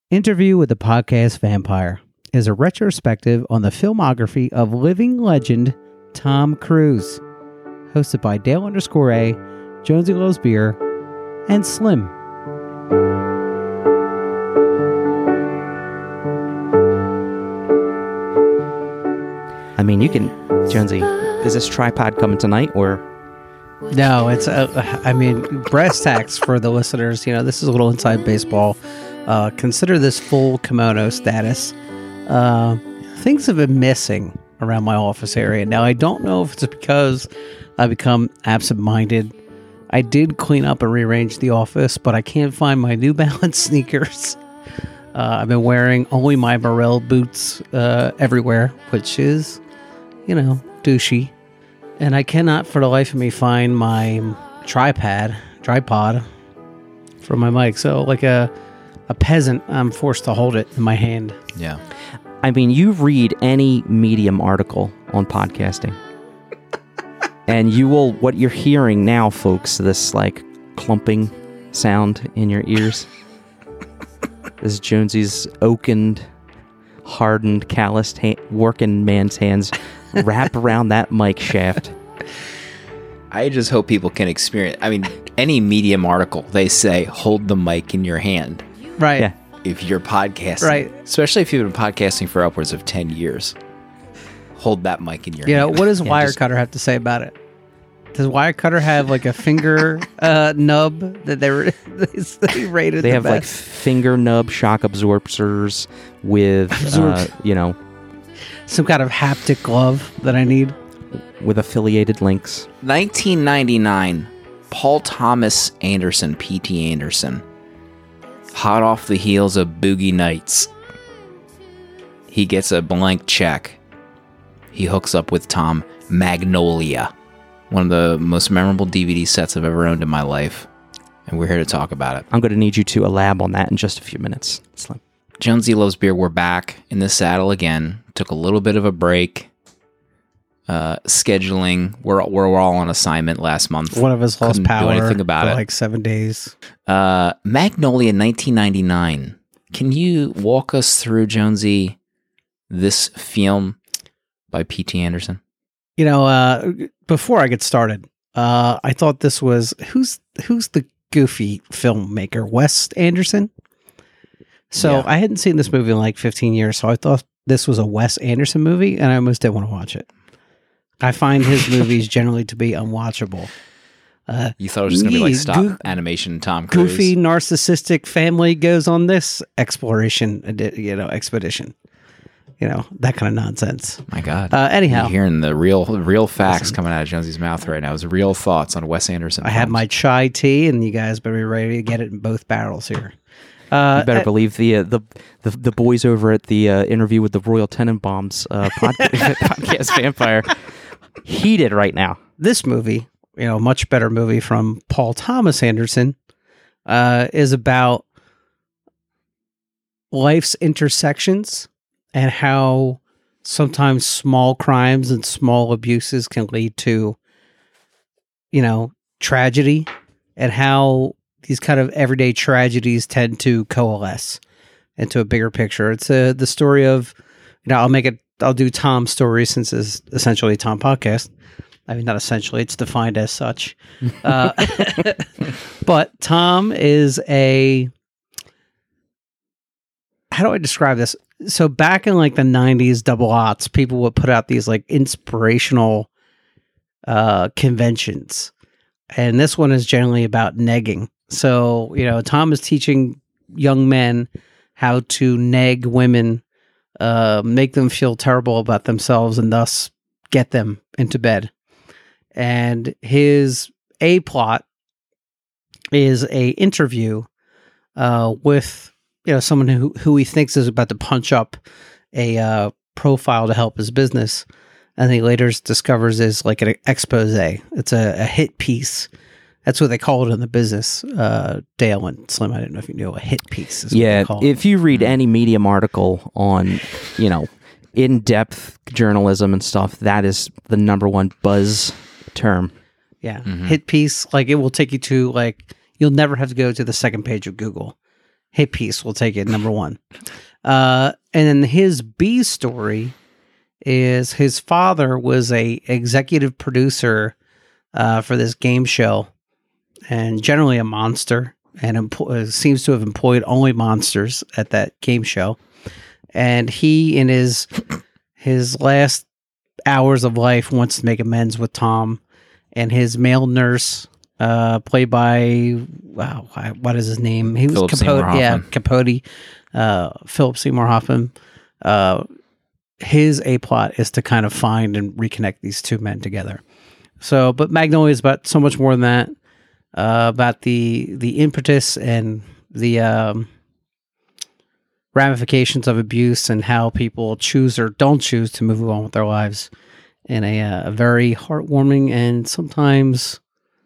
Interview with the Podcast Vampire is a retrospective on the filmography of living legend Tom Cruise, hosted by Dale_A, Jonesy Loves Beer, and Slim. I mean, you can, Jonesy, is this tripod coming tonight, or? No, it's, brass tacks for the listeners. You know, this is a little inside baseball. Consider this full kimono status. Things have been missing around my office area. Now, I don't know if it's because I've become absent-minded. I did clean up and rearrange the office, but I can't find my New Balance sneakers. I've been wearing only my Morel boots everywhere, which is, douchey. And I cannot for the life of me find my tripod for my mic. So like a peasant, I'm forced to hold it in my hand. Yeah. I mean, you read any Medium article on podcasting, and what you're hearing now, folks, this like clumping sound in your ears, is Jonesy's oakened, hardened, calloused working man's hands wrap around that mic shaft. I just hope people can experience. I mean, any Medium article, they say, hold the mic in your hand. Right. Yeah. If you're podcasting. Right. Especially if you've been podcasting for upwards of 10 years. Hold that mic in your hand. What does Wirecutter have to say about it? Does Wirecutter have like a finger nub that they rated They the have best? like finger nub shock absorbers with, some kind of haptic glove that I need. with affiliated links. 1999, Paul Thomas Anderson, P.T. Anderson, hot off the heels of Boogie Nights. He gets a blank check. He hooks up with Tom. Magnolia, one of the most memorable DVD sets I've ever owned in my life. And we're here to talk about it. I'm going to need you to elab on that in just a few minutes, Slim. Jonesy Loves Beer, we're back in the saddle again. Took a little bit of a break. Scheduling, we're all on assignment last month. One of us lost Couldn't power do anything about for it. like 7 days. Magnolia 1999. Can you walk us through, Jonesy, this film by P.T. Anderson? Before I get started, I thought this was who's the goofy filmmaker, Wes Anderson. So Yeah. I hadn't seen this movie in like 15 years, so I thought this was a Wes Anderson movie, and I almost didn't want to watch it. I find his movies generally to be unwatchable. You thought it was just going to be like stop animation Tom Cruise? Goofy, narcissistic family goes on this expedition. That kind of nonsense. My God. Anyhow. You're hearing the real facts coming out of Jonesy's mouth right now. It was real thoughts on Wes Anderson I have my chai tea, and you guys better be ready to get it in both barrels here. You better believe the boys over at the interview with the Royal Tenenbaums podcast Vampire heated right now. This movie, much better movie from Paul Thomas Anderson, is about life's intersections and how sometimes small crimes and small abuses can lead to, tragedy, and how these kind of everyday tragedies tend to coalesce into a bigger picture. It's the story of, I'll do Tom's story since it's essentially a Tom podcast. I mean, not essentially, it's defined as such. But Tom is how do I describe this? So back in like the 90s, double aughts, people would put out these like inspirational conventions. And this one is generally about negging. So, Tom is teaching young men how to neg women, make them feel terrible about themselves, and thus get them into bed. And his A plot is a interview with someone who he thinks is about to punch up a profile to help his business, and he later discovers is like an expose. It's a hit piece. That's what they call it in the business. Dale and Slim, I didn't know if you knew a hit piece is what they call it. If you read any Medium article on, in-depth journalism and stuff, that is the number one buzz term. Yeah. Mm-hmm. Hit piece, like it will take you to you'll never have to go to the second page of Google. hit piece. We'll take it number one. And then his B story is his father was a executive producer for this game show, and generally a monster, and seems to have employed only monsters at that game show. And he, in his last hours of life, wants to make amends with Tom, and his male nurse, played by what is his name? He was Philip Capote. Seymour Yeah, Hoffman. Capote. Philip Seymour Hoffman. His A plot is to kind of find and reconnect these two men together. So, but Magnolia is about so much more than that. About the impetus and the ramifications of abuse and how people choose or don't choose to move on with their lives in a very heartwarming and sometimes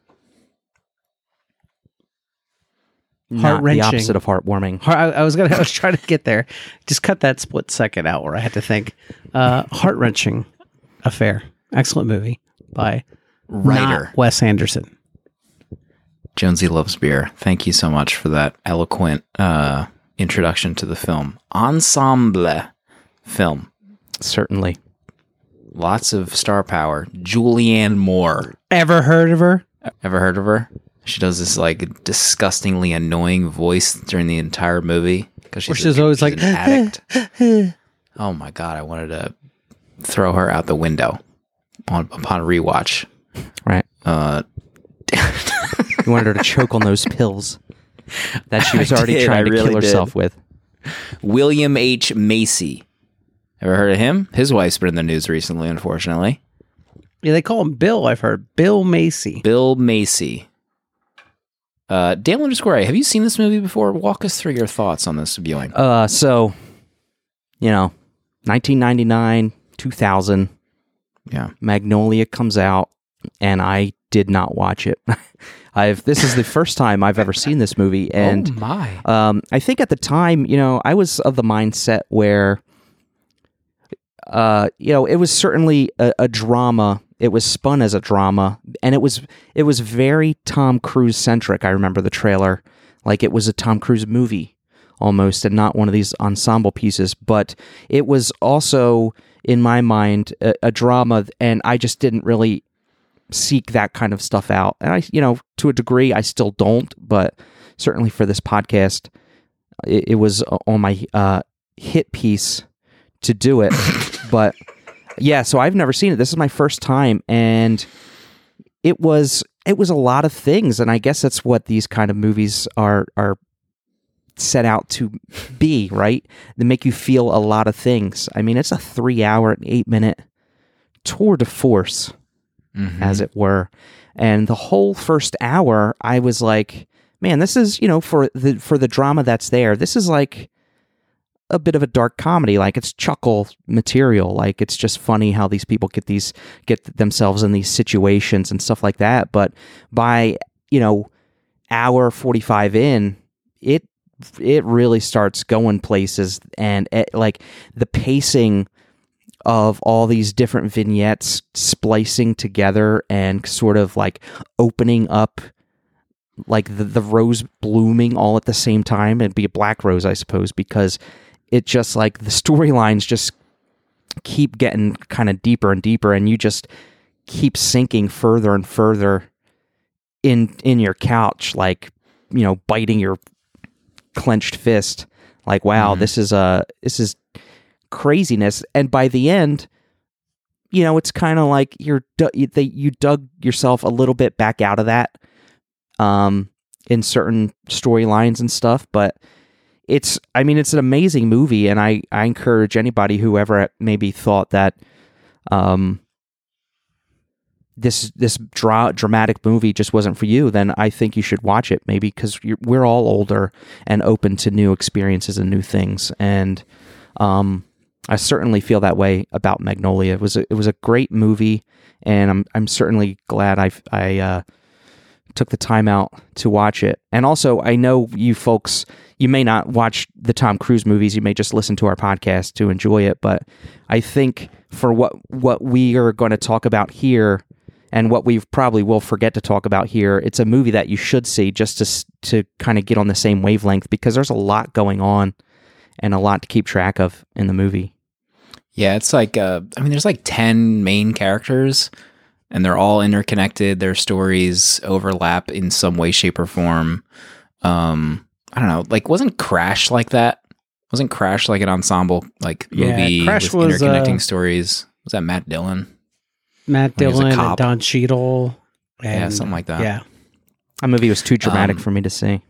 Not the heart-wrenching. opposite of heartwarming. I was trying to get there. Just cut that split second out where I had to think. Heart-wrenching affair. Excellent movie by Writer not Wes Anderson. Jonesy Loves Beer. Thank you so much for that eloquent introduction to the film. Ensemble film. Certainly. Lots of star power. Julianne Moore. Ever heard of her? Ever heard of her? She does this like disgustingly annoying voice during the entire movie because She's always like an addict. Oh my god! I wanted to throw her out the window upon rewatch. Right. You wanted her to choke on those pills that she was already trying to kill herself with. William H. Macy. Ever heard of him? His wife's been in the news recently, unfortunately. Yeah, they call him Bill. I've heard Bill Macy. Bill Macy. Dale_A, have you seen this movie before? Walk us through your thoughts on this viewing. So, 1999, 2000, Yeah. Magnolia comes out, and I did not watch it. This is the first time I've ever seen this movie, and oh my. I think at the time, I was of the mindset where, it was certainly a drama. It was spun as a drama, and it was very Tom Cruise centric. I remember the trailer, like it was a Tom Cruise movie almost, and not one of these ensemble pieces. But it was also, in my mind, a drama, and I just didn't really seek that kind of stuff out. And I, to a degree, I still don't. But certainly for this podcast, it was on my hit piece to do it. But yeah, so I've never seen it. This is my first time, and it was a lot of things, and I guess that's what these kind of movies are set out to be, right? They make you feel a lot of things. I mean, it's a 3-hour and 8-minute tour de force, as it were. And the whole first hour, I was like, man, this is, for the drama that's there, this is like a bit of a dark comedy. Like, it's chuckle material. Like, it's just funny how these people get themselves in these situations and stuff like that. But by, hour 45 in, it really starts going places, and like the pacing of all these different vignettes splicing together and sort of like opening up, like the rose blooming all at the same time. It'd be a black rose, I suppose, because it just like the storylines just keep getting kind of deeper and deeper, and you just keep sinking further and further in your couch, like, biting your clenched fist, like, wow, this is craziness. And by the end, it's kind of like you dug yourself a little bit back out of that in certain storylines and stuff. But it's an amazing movie, and I encourage anybody who ever maybe thought that this dramatic movie just wasn't for you, then I think you should watch it, maybe because we're all older and open to new experiences and new things. And I certainly feel that way about Magnolia. It was a great movie, and I'm certainly glad I took the time out to watch it. And also, I know you folks, you may not watch the Tom Cruise movies, you may just listen to our podcast to enjoy it, but I think for what we are going to talk about here, And what we probably will forget to talk about here, it's a movie that you should see just to kind of get on the same wavelength, because there's a lot going on and a lot to keep track of in the movie. Yeah, it's like, there's like 10 main characters, and they're all interconnected. Their stories overlap in some way, shape, or form. I don't know, like, wasn't Crash like that? Wasn't Crash like an ensemble movie Crash with was, interconnecting stories? Was that Matt Dillon? Matt When he was a Dillon and cop. Don Cheadle. Yeah, And, something like that. Yeah. That movie was too dramatic for me to see.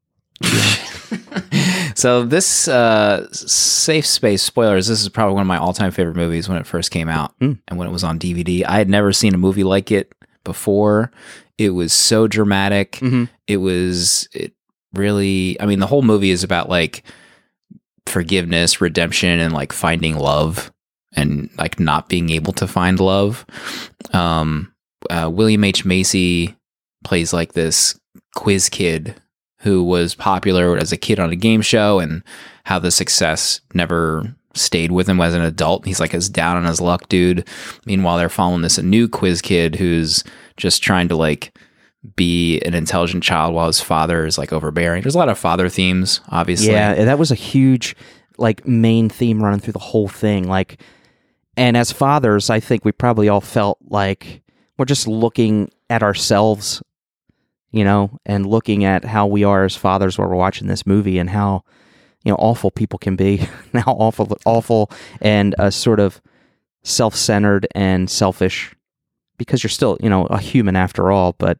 So this Safe Space, spoilers, this is probably one of my all-time favorite movies when it first came out and when it was on DVD. I had never seen a movie like it before. It was so dramatic. It really, I mean, the whole movie is about like forgiveness, redemption, and like finding love and like not being able to find love. William H. Macy plays like this quiz kid who was popular as a kid on a game show, and how the success never stayed with him as an adult. He's like his down on his luck dude. Meanwhile, they're following this new quiz kid who's just trying to like be an intelligent child while his father is like overbearing. There's a lot of father themes, obviously. Yeah, that was a huge like main theme running through the whole thing. Like, and as fathers, I think we probably all felt like we're just looking at ourselves, you know, and looking at how we are as fathers while we're watching this movie, and how, you know, awful people can be, and how awful and sort of self-centered and selfish, because you're still, you know, a human after all. But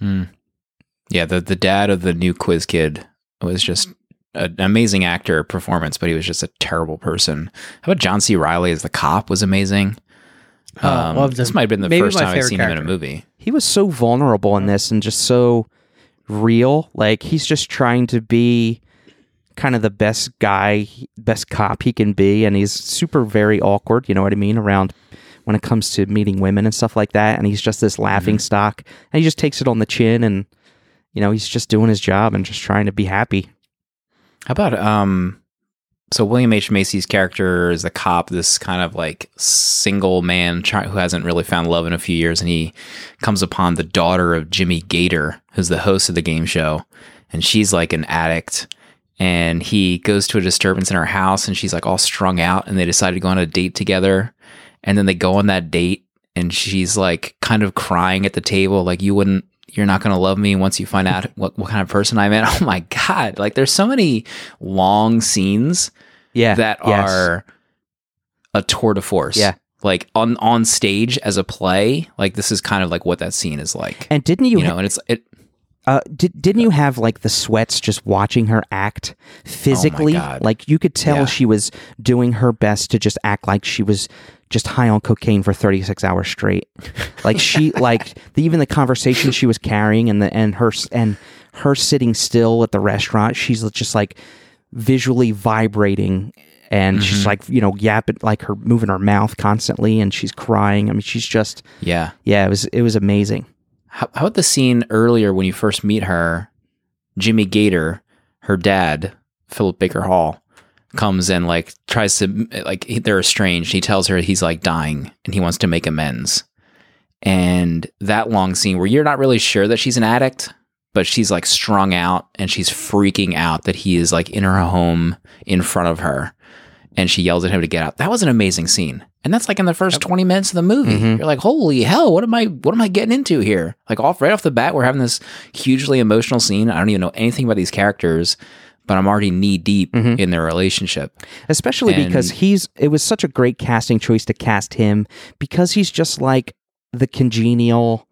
yeah, the dad of the new quiz kid was just an amazing actor performance, but he was just a terrible person. How about John C. Reilly as the cop? Was amazing. This might have been the first time I've seen him in a movie. he was so vulnerable in this and just so real. Like, he's just trying to be kind of the best guy, best cop he can be, and he's super very awkward, you know what I mean, around when it comes to meeting women and stuff like that, and he's just this laughing stock, and he just takes it on the chin, and, you know, he's just doing his job and just trying to be happy. How about so William H. Macy's character is a cop, this kind of like single man who hasn't really found love in a few years, and he comes upon the daughter of Jimmy Gator, who's the host of the game show, and she's like an addict, and he goes to a disturbance in her house, and she's like all strung out, and they decide to go on a date together, and then they go on that date, and she's like kind of crying at the table, like, you're not going to love me once you find out what kind of person I'm in. Oh my God. Like, there's so many long scenes that are a tour de force. Yeah. Like on stage as a play, like this is kind of like what that scene is like. And didn't you, and didn't you have like the sweats just watching her act physically? Oh my God. Like, you could tell she was doing her best to just act like she was just high on cocaine for 36 hours straight. Like, she like even the conversation she was carrying and her sitting still at the restaurant, she's just like visually vibrating, and she's like, you know, yapping, like her moving her mouth constantly, and she's crying. I mean, she's just it was amazing. How about the scene earlier when you first meet her? Jimmy Gator, her dad, Philip Baker Hall, comes and like tries to, like, they're estranged. He tells her he's like dying and he wants to make amends. And that long scene where you're not really sure that she's an addict, but she's like strung out and she's freaking out that he is like in her home in front of her, and she yells at him to get out. That was an amazing scene. And that's like in the first 20 minutes of the movie. You're like, holy hell, what am I getting into here? Like, right off the bat, we're having this hugely emotional scene. I don't even know anything about these characters, but I'm already knee deep in their relationship. Especially because it was such a great casting choice to cast him, because he's just like the congenial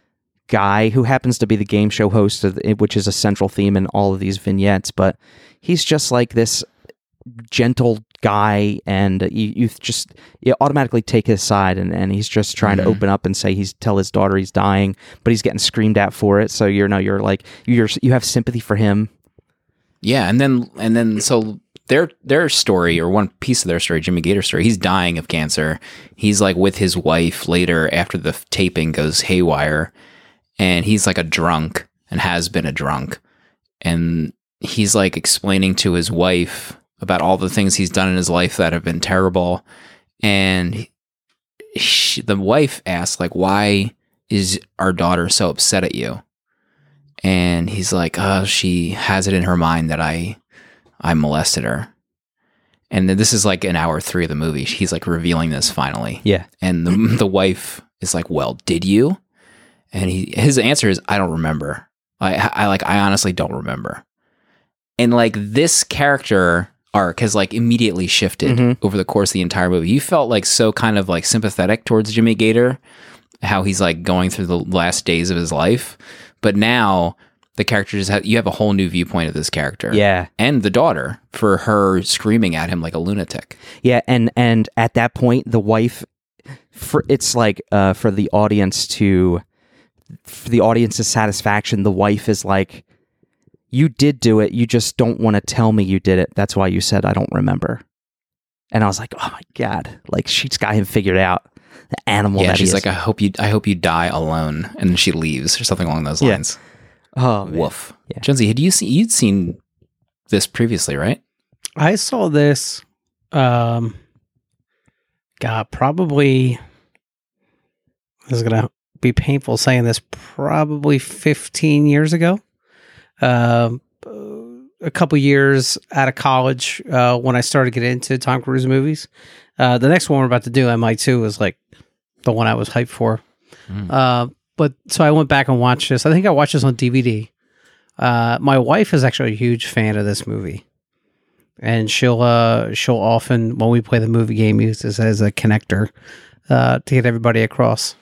guy who happens to be the game show host, which is a central theme in all of these vignettes, but he's just like this gentle guy, and you automatically take his side, and he's just trying to open up and tell his daughter he's dying, but he's getting screamed at for it, so you have sympathy for him. Yeah, and then so their story, or one piece of their story, Jimmy Gator's story, he's dying of cancer. He's like with his wife later after the taping goes haywire, and he's like a drunk and has been a drunk, and he's like explaining to his wife about all the things he's done in his life that have been terrible, and the wife asks, like, why is our daughter so upset at you? And he's like, she has it in her mind that I molested her. And then this is like in hour 3 of the movie. He's like revealing this finally. Yeah. And the wife is like, well, did you? And his answer is, I don't remember. I honestly don't remember. And like this character arc has like immediately shifted over the course of the entire movie. You felt like so kind of like sympathetic towards Jimmy Gator, how he's like going through the last days of his life. But now the character you have a whole new viewpoint of this character. Yeah. And the daughter for her screaming at him like a lunatic. Yeah. And at that point, the wife, it's like for the audience's satisfaction, the wife is like, you did do it. You just don't want to tell me you did it. That's why you said, I don't remember. And I was like, oh my God, like she's got him figured out. The animal that she's he is. like, I hope you die alone. And then she leaves or something along those lines. Oh, man. Woof. Yeah. Jonesy, you'd seen this previously, right? I saw this, probably, this is going to be painful saying this, probably 15 years ago. A couple years out of college when I started getting into Tom Cruise movies. The next one we're about to do, MI2, was like the one I was hyped for. But so I went back and watched this. I think I watched this on DVD. My wife is actually a huge fan of this movie, and she'll often, when we play the movie game, use this as a connector to get everybody across.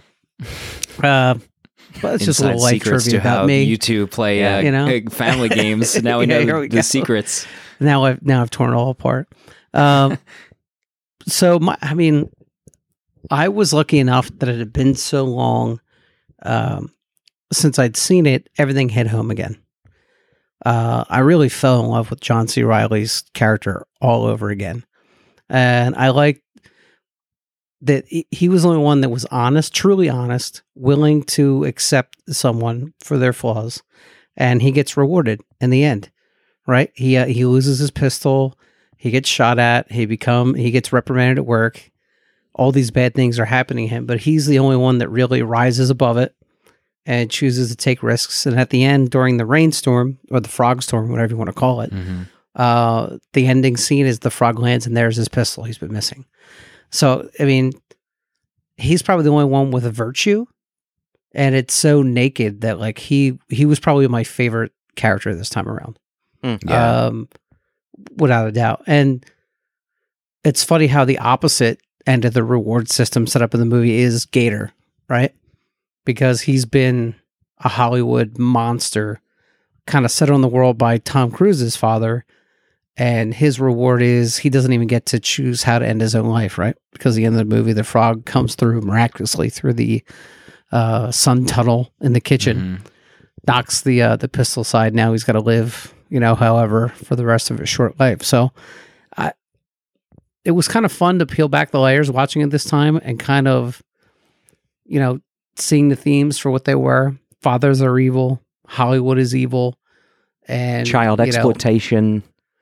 But it's just a little life trivia about me. You two play family games. Now we know the secrets. Now I've torn it all apart. So I was lucky enough that it had been so long since I'd seen it. Everything hit home again. I really fell in love with John C. Reilly's character all over again, and I liked that he was the only one that was honest, truly honest, willing to accept someone for their flaws, and he gets rewarded in the end, right? He loses his pistol, he gets shot at, he gets reprimanded at work, all these bad things are happening to him, but he's the only one that really rises above it and chooses to take risks. And at the end, during the rainstorm, or the frog storm, whatever you want to call it, the ending scene is the frog lands and there's his pistol he's been missing. So, he's probably the only one with a virtue, and it's so naked that like he was probably my favorite character this time around. Without a doubt. And it's funny how the opposite end of the reward system set up in the movie is Gator, right? Because he's been a Hollywood monster kind of set on the world by Tom Cruise's father. And his reward is he doesn't even get to choose how to end his own life, right? Because at the end of the movie, the frog comes through miraculously through the sun tunnel in the kitchen, knocks the pistol side. Now he's got to live, however, for the rest of his short life. So it was kind of fun to peel back the layers watching it this time and kind of, seeing the themes for what they were. Fathers are evil. Hollywood is evil. And child exploitation.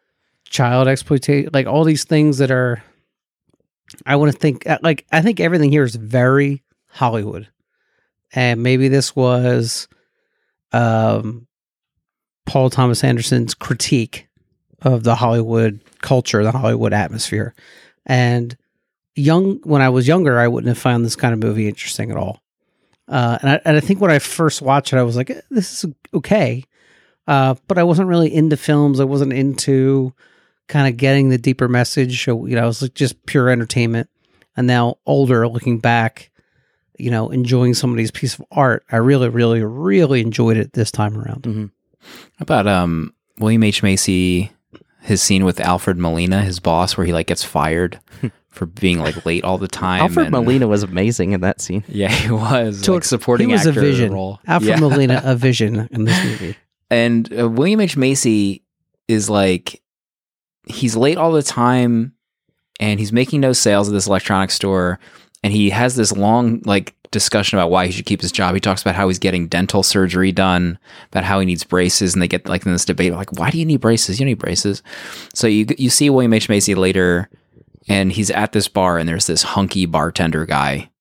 Like all these things that are, I want to think, like, I think everything here is very Hollywood. And maybe this was Paul Thomas Anderson's critique of the Hollywood culture, the Hollywood atmosphere. And when I was younger, I wouldn't have found this kind of movie interesting at all. And I think when I first watched it, I was like, this is okay. But I wasn't really into films. I wasn't into kind of getting the deeper message. So, it was like just pure entertainment. And now older, looking back, enjoying somebody's piece of art, I really, really, really enjoyed it this time around. How about William H. Macy, his scene with Alfred Molina, his boss, where he like gets fired for being like late all the time. Alfred Molina was amazing in that scene. Yeah, he was like supporting actor a vision. Role. Alfred Molina, a vision in this movie. And William H. Macy is like, he's late all the time and he's making no sales at this electronics store. And he has this long like discussion about why he should keep his job. He talks about how he's getting dental surgery done, about how he needs braces. And they get like in this debate, like, why do you need braces? You don't need braces. So you see William H. Macy later and he's at this bar and there's this hunky bartender guy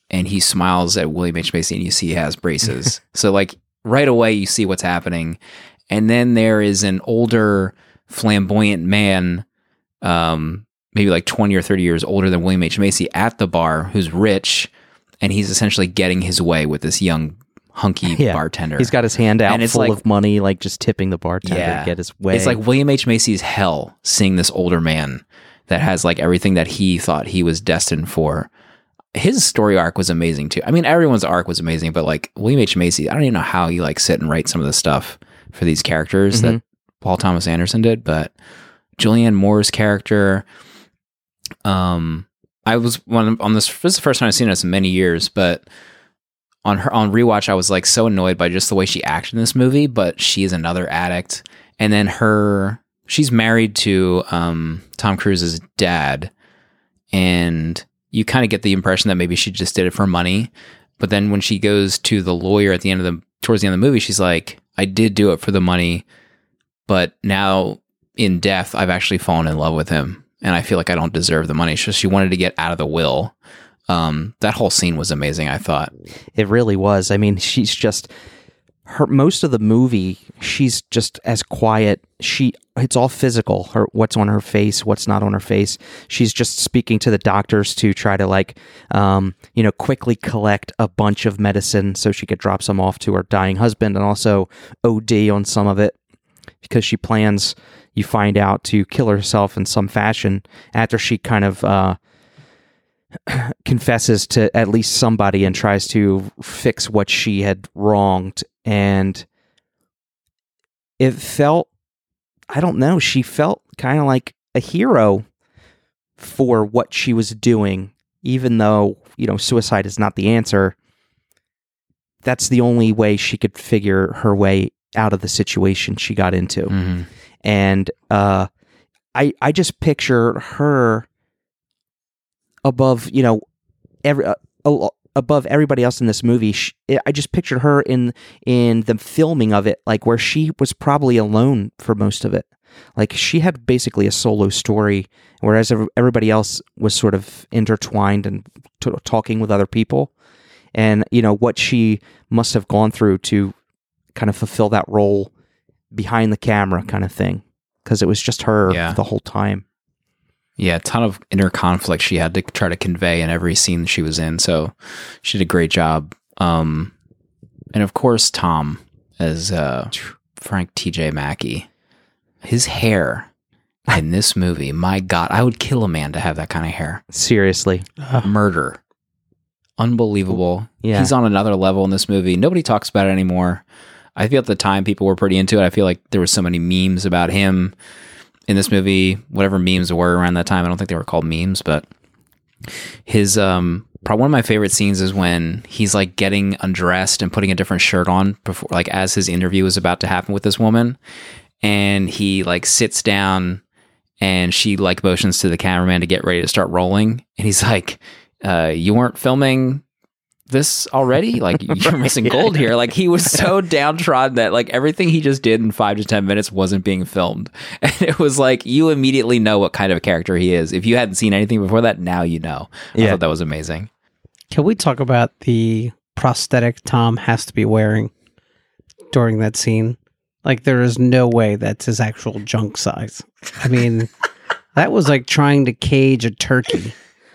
and he smiles at William H. Macy, and you see he has braces. So like right away you see what's happening. And then there is an older flamboyant man, maybe like 20 or 30 years older than William H. Macy at the bar, who's rich, and he's essentially getting his way with this young hunky bartender. He's got his hand out And it's full like- of money, like just tipping the bartender to get his way. It's like William H. Macy's hell seeing this older man that has like everything that he thought he was destined for. His story arc was amazing too. I mean, everyone's arc was amazing, but like William H. Macy, I don't even know how you like sit and write some of the stuff for these characters that Paul Thomas Anderson did, but Julianne Moore's character, I was this is the first time I've seen it in many years, but on rewatch, I was like so annoyed by just the way she acted in this movie, but she is another addict. And then she's married to Tom Cruise's dad, and you kind of get the impression that maybe she just did it for money. But then when she goes to the lawyer towards the end of the movie, she's like, I did do it for the money, but now in death, I've actually fallen in love with him, and I feel like I don't deserve the money. So she wanted to get out of the will. That whole scene was amazing, I thought. It really was. I mean, she's just most of the movie, she's just as quiet. It's all physical. What's on her face, what's not on her face. She's just speaking to the doctors to try to quickly collect a bunch of medicine so she could drop some off to her dying husband, and also OD on some of it because she plans, you find out, to kill herself in some fashion after she kind of confesses to at least somebody and tries to fix what she had wronged. And it felt, I don't know, she felt kind of like a hero for what she was doing, even though, suicide is not the answer. That's the only way she could figure her way out of the situation she got into. Mm-hmm. And I just picture her above, above everybody else in this movie. I just pictured her in the filming of it, like where she was probably alone for most of it. Like she had basically a solo story, whereas everybody else was sort of intertwined and talking with other people. And, what she must have gone through to kind of fulfill that role behind the camera kind of thing. Because it was just her the whole time. Yeah, a ton of inner conflict she had to try to convey in every scene she was in. So she did a great job. And of course, Tom as Frank T.J. Mackey. His hair in this movie, my God, I would kill a man to have that kind of hair. Seriously. Murder. Unbelievable. Yeah. He's on another level in this movie. Nobody talks about it anymore. I feel at the time people were pretty into it. I feel like there were so many memes about him in this movie, whatever memes were around that time. I don't think they were called memes, but his probably one of my favorite scenes is when he's like getting undressed and putting a different shirt on before, like as his interview is about to happen with this woman, and he like sits down and she like motions to the cameraman to get ready to start rolling, and he's like, you weren't filming this already? Like, you're missing gold here. Like, he was so downtrodden that like everything he just did in 5 to 10 minutes wasn't being filmed. And it was like, you immediately know what kind of a character he is. If you hadn't seen anything before that, now you know. I thought that was amazing. Can we talk about the prosthetic Tom has to be wearing during that scene? Like, there is no way that's his actual junk size. I mean, that was like trying to cage a turkey.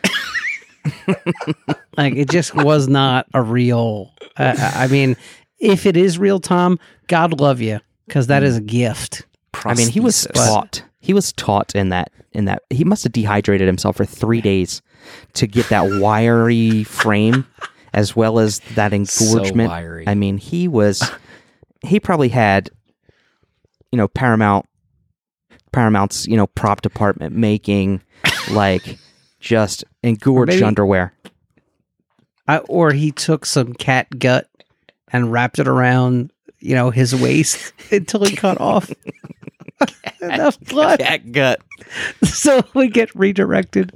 Like, it just was not a real. I mean, if it is real Tom, God love you, because that is a gift. I mean, he was taught. He was taught in that. He must have dehydrated himself for 3 days to get that wiry frame, as well as that engorgement. So wiry. I mean, he probably had, Paramount's, prop department making like just engorged underwear. Or he took some cat gut and wrapped it around, his waist until he cut off enough blood. Cat gut. So we get redirected.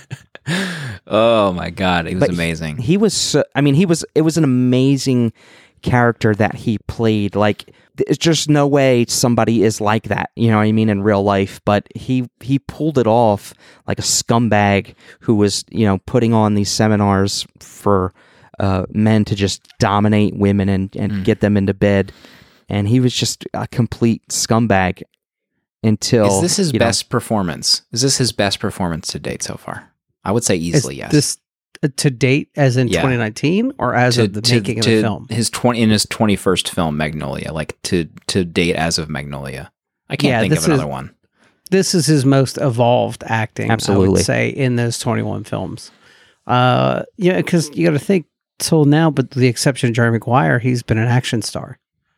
Oh my God, it was amazing. He was. It was an amazing character that he played. Like, there's just no way somebody is like that, you know what I mean, in real life. But he pulled it off like a scumbag who was, you know, putting on these seminars for men to just dominate women and get them into bed. And he was just a complete scumbag until... Is this his best performance? Is this his best performance to date so far? I would say easily yes. This to date, as in 2019, or as of the making of the film? In his 21st film, Magnolia, like to date as of Magnolia. I can't think of another one. This is his most evolved acting, absolutely, I would say, in those 21 films. Because you got to think, till now, but the exception of Jerry Maguire, he's been an action star.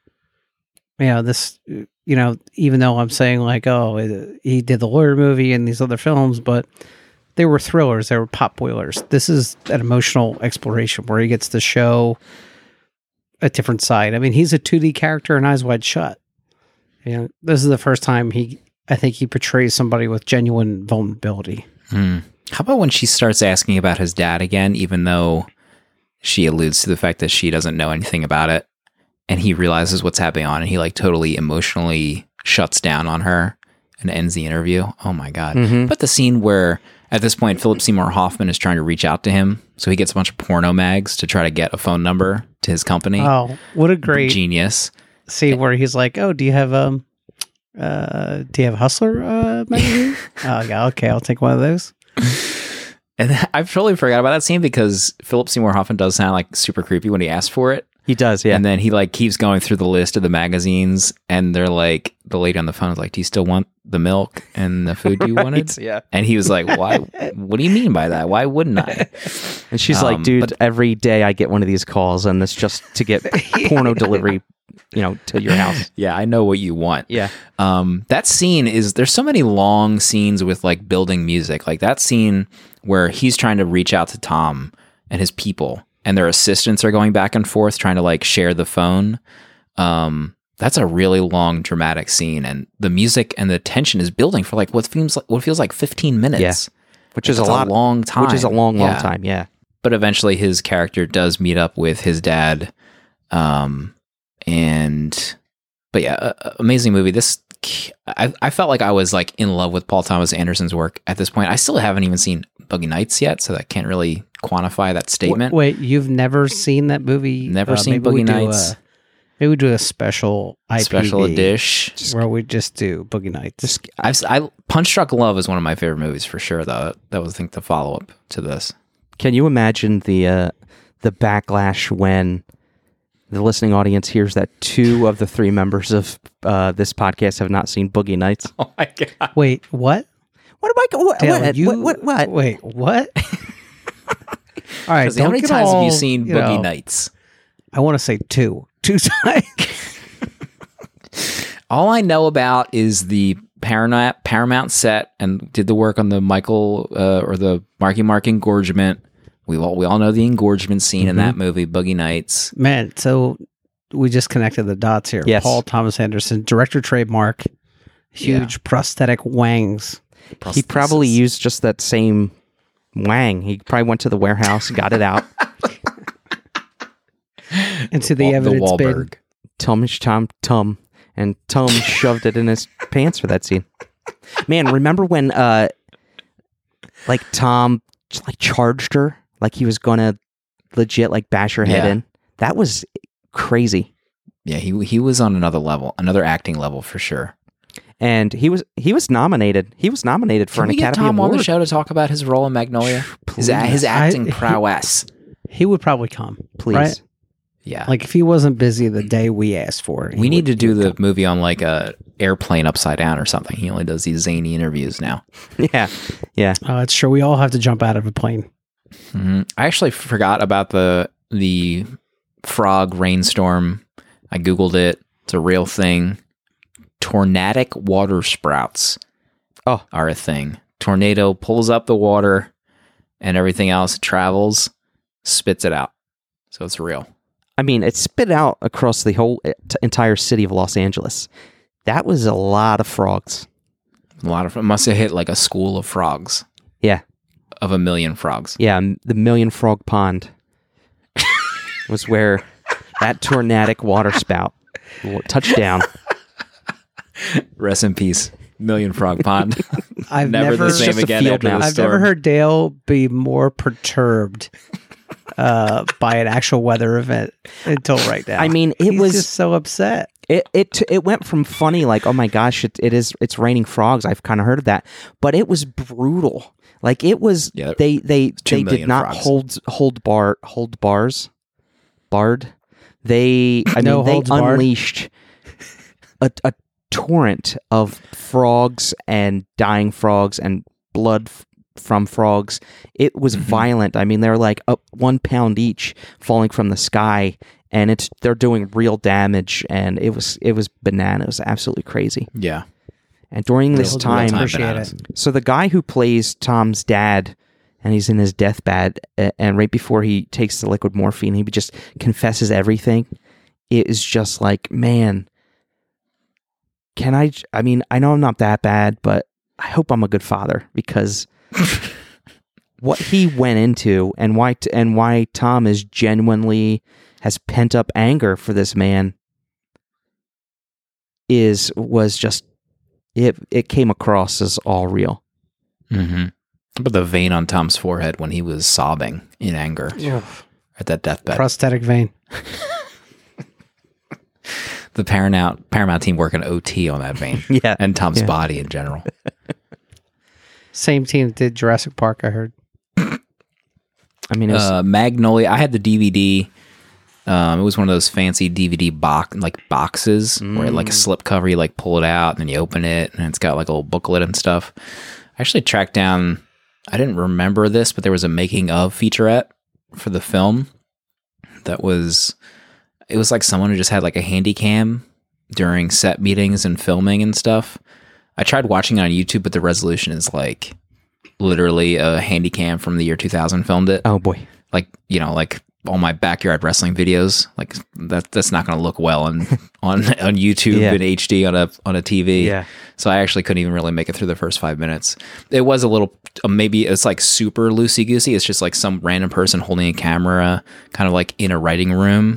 Even though I'm saying like, oh, he did the Lawyer movie and these other films, but they were thrillers, they were pop boilers. This is an emotional exploration where he gets to show a different side. I mean, he's a 2D character in Eyes Wide Shut. This is the first time I think he portrays somebody with genuine vulnerability. How about when she starts asking about his dad again, even though she alludes to the fact that she doesn't know anything about it, and he realizes what's happening on, and he like totally emotionally shuts down on her and ends the interview. Oh my God. But the scene where at this point, Philip Seymour Hoffman is trying to reach out to him. So he gets a bunch of porno mags to try to get a phone number to his company. Oh, what a great genius. See where he's like, oh, do you have Hustler magazine? Oh yeah, okay, I'll take one of those. And I totally forgot about that scene because Philip Seymour Hoffman does sound like super creepy when he asks for it. He does, yeah. And then he like keeps going through the list of the magazines, and they're like, the lady on the phone is like, do you still want the milk and the food you wanted? Yeah. And he was like, why? What do you mean by that? Why wouldn't I? And she's like, dude, every day I get one of these calls, and it's just to get porno delivery, to your house. Yeah, I know what you want. Yeah. That scene there's so many long scenes with like building music. Like that scene where he's trying to reach out to Tom and his people, and their assistants are going back and forth trying to like share the phone. That's a really long dramatic scene, and the music and the tension is building for like what feels like 15 minutes. Yeah. Which is a long time. Which is a long time, yeah. But eventually his character does meet up with his dad. Amazing movie. I felt like I was like in love with Paul Thomas Anderson's work at this point. I still haven't even seen Boogie Nights yet, so I can't really quantify that statement. Wait, you've never seen that movie? Never seen Boogie Nights. Maybe we do a special IPV special edition where we just do Boogie Nights. Punch Drunk Love is one of my favorite movies for sure. Though that was, I think, the follow up to this. Can you imagine the backlash when the listening audience hears that 2 of the 3 members of this podcast have not seen Boogie Nights? Oh my God! Wait, what? What am I? What? Wait, what? All right. How many times have you seen Boogie Nights? I want to say 2 times. All I know about is the Paramount set, and did the work on the Michael or the Marky Mark engorgement. We all know the engorgement scene in that movie, Boogie Nights. Man, so we just connected the dots here. Yes. Paul Thomas Anderson, director trademark, huge prosthetic wangs. He probably used just that same wang. He probably went to the warehouse, got it out. Into the evidence bin. Tum, and Tom shoved it in his pants for that scene. Man, remember when Tom charged her like he was gonna legit bash her head in? That was crazy. Yeah, he was on another level, another acting level for sure. And he was nominated. He was nominated for an Academy Award. Can we get Tom on the show to talk about his role in Magnolia? His acting prowess. He would probably come. Please. Right? Yeah. Like if he wasn't busy the day we asked for it. We need to do the movie on like a airplane upside down or something. He only does these zany interviews now. Yeah. Yeah. It's true. We all have to jump out of a plane. Mm-hmm. I actually forgot about the frog rainstorm. I Googled it. It's a real thing. Tornadic water sprouts are a thing. Tornado pulls up the water and everything else travels, spits it out. So it's real. I mean, it spit out across the whole entire city of Los Angeles. That was a lot of frogs. It must have hit like a school of frogs. Yeah. Of 1 million frogs. Yeah, the Million Frog Pond was where that tornadic water spout. Touchdown. Rest in peace, Million Frog Pond. I've Never never, the same Just a again field after the mouse. I've storm. never heard Dale be more perturbed by an actual weather event until right now. I mean, it He's was just so upset. It went from funny, like, oh my gosh, it's raining frogs. I've kind of heard of that, but it was brutal. Like, it was Yeah, they 2 did million not frogs. barred. They No they holds barred? unleashed a torrent of frogs and dying frogs and blood from frogs. It was violent. I mean, they're like up 1 pound each falling from the sky, and they're doing real damage, and it was bananas. It was absolutely crazy. Yeah. And during this Real time, appreciate bananas. it. so the guy who plays Tom's dad, and he's in his deathbed, and right before he takes the liquid morphine, he just confesses everything. It is just like, man, I mean, I know I'm not that bad, but I hope I'm a good father, because what he went into and why Tom is genuinely has pent up anger for this man was just, it came across as all real. Mm-hmm. But the vein on Tom's forehead when he was sobbing in anger at that deathbed. Prosthetic vein. The Paramount team working OT on that vein. Yeah. And Tom's Yeah. body in general. Same team that did Jurassic Park, I heard. I mean, it was, Magnolia. I had the DVD. It was one of those fancy DVD boxes where like a slip cover, you like pull it out and then you open it and it's got like a little booklet and stuff. I actually tracked down, I didn't remember this, but there was a making of featurette for the film it was like someone who just had like a handy cam during set meetings and filming and stuff. I tried watching it on YouTube, but the resolution is like literally a handy cam from the year 2000 filmed it. oh boy. Like, you know, like all my backyard wrestling videos, like that's not going to look well on YouTube Yeah. in HD on a TV. Yeah. So I actually couldn't even really make it through the first 5 minutes. It was a little, maybe it's like super loosey goosey. It's just like some random person holding a camera, kind of like in a writing room.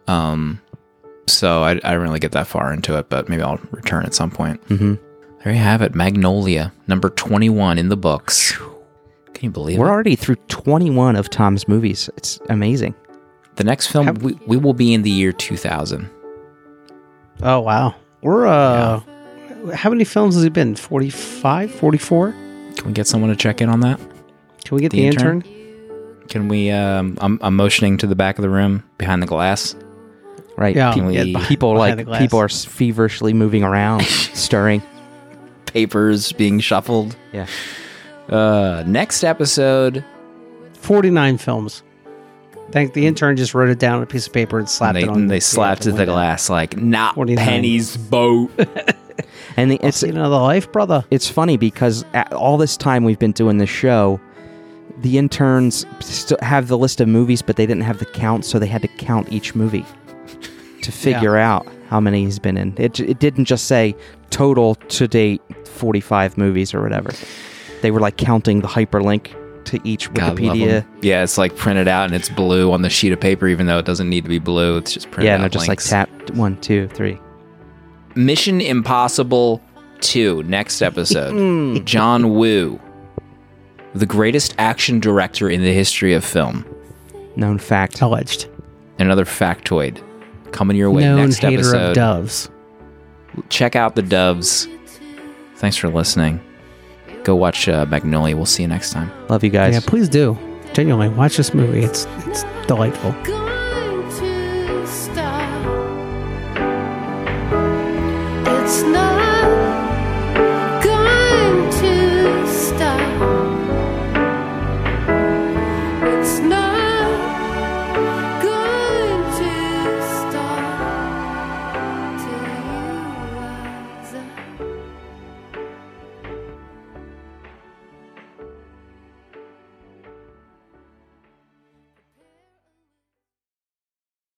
So I didn't really get that far into it, but maybe I'll return at some point. Mm-hmm. There you have it, Magnolia, number 21 in the books. Can you believe We're it? already through 21 of Tom's movies. It's amazing. The next film, we will be in the year 2000. Oh, wow. We're, how many films has he been? 45, 44? Can we get someone to check in on that? Can we get The the intern? intern? Can we, I'm motioning to the back of the room behind the glass. Right. Yeah. Can we- get behind- People behind the like glass. people are feverishly moving around, stirring. Papers being shuffled. Yeah. Next episode, 49 films. Thank the intern just wrote it down on a piece of paper and slapped it on. they slapped the at the window. glass like, not 49. Penny's boat. And It's the life, brother. it's funny because all this time we've been doing this show, the interns still have the list of movies, but they didn't have the count, so they had to count each movie to figure out how many he's been in. It didn't just say total to date 45 movies or whatever. They were like counting the hyperlink to each God, love 'em. Wikipedia. Yeah, it's like printed out and it's blue on the sheet of paper, even though it doesn't need to be blue. It's just printed Yeah, out. and they're just links. like tap 1, 2, 3. Mission Impossible 2, next episode. John Woo, the greatest action director in the history of film. Known fact. Alleged. Another factoid coming your way Known next hater episode. of doves. Check out the Doves. Thanks for listening. Go watch Magnolia. We'll see you next time. Love you guys. Yeah, please do. Genuinely, watch this movie. It's delightful. Gonna